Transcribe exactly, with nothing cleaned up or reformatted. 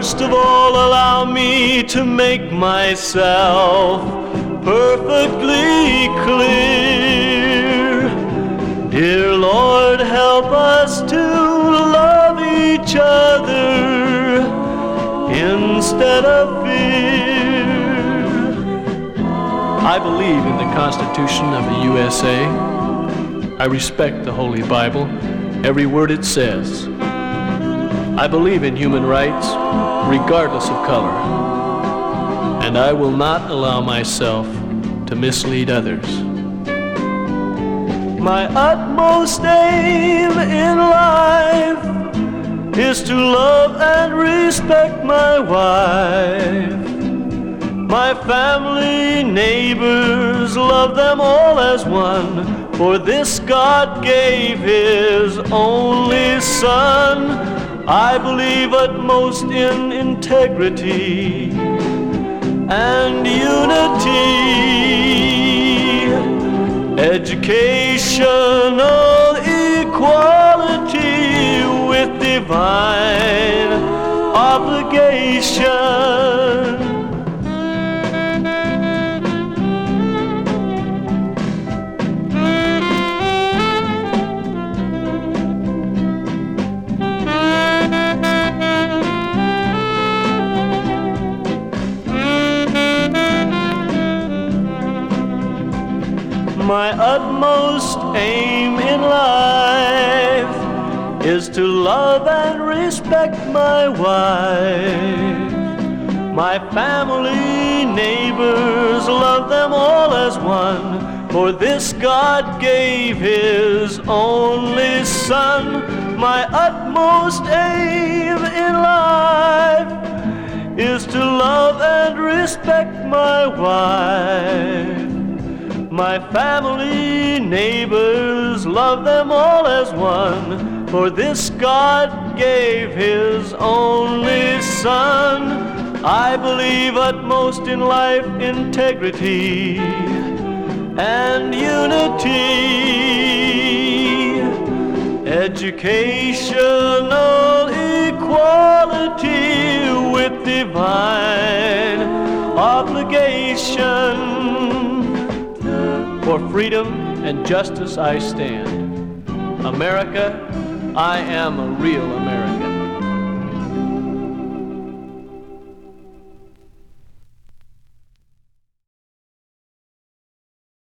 First of all, allow me to make myself perfectly clear. Dear Lord, help us to love each other instead of fear. I believe in the Constitution of the U S A. I respect the Holy Bible, every word it says. I believe in human rights, regardless of color. And I will not allow myself to mislead others. My utmost aim in life is to love and respect my wife. My family, neighbors, love them all as one. For this God gave His only Son. I believe utmost in integrity and unity, educational equality with divine obligation. My utmost aim in life is to love and respect my wife. My family, neighbors, love them all as one. For this God gave His only Son. My utmost aim in life is to love and respect my wife. My family, neighbors, love them all as one. For this God gave His only Son. I believe utmost in life, integrity and unity, educational equality with divine obligation. For freedom and justice I stand. America, I am a real American.